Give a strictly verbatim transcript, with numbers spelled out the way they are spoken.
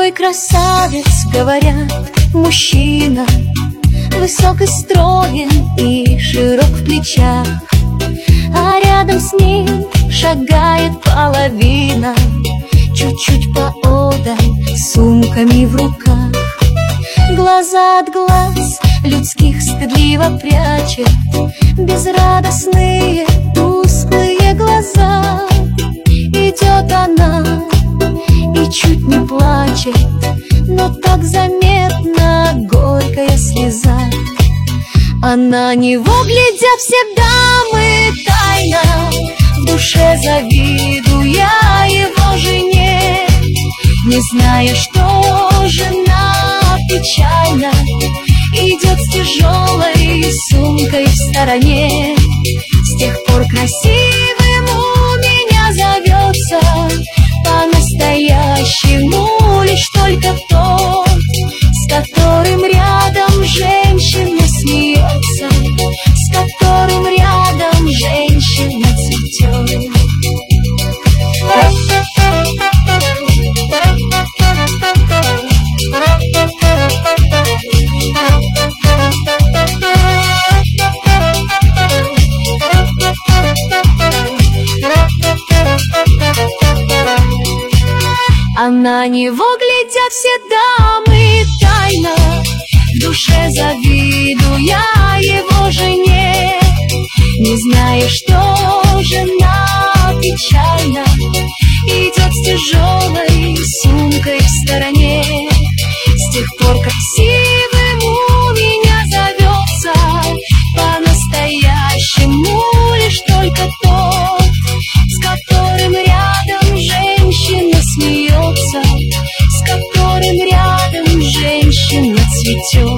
Какой красавец, говорят, мужчина, высок и строен и широк в плечах, а рядом с ним шагает половина, чуть-чуть поодаль, с сумками в руках. Глаза от глаз людских стыдливо прячет, безрадостные, тусклые глаза. Идет она и чуть не плачет, но так заметна горькая слеза. А на него глядят все дамы тайно, в душе завидуя его жене, не зная, что жена печально идет с тяжелой сумкой в стороне. С тех пор красивым у меня зовется по-настоящему лишь только тот, с которым рядом женщина смеется, с которым рядом женщина цветет. А на него глядят все дамы тайно, в душе завидуя его жене, не зная, что жена печально идет с тяжелой сумкой в стороне. С тех пор красивым у меня зовется по-настоящему лишь только тот, с которым рядом женщина смеется, с которым рядом женщина цветет.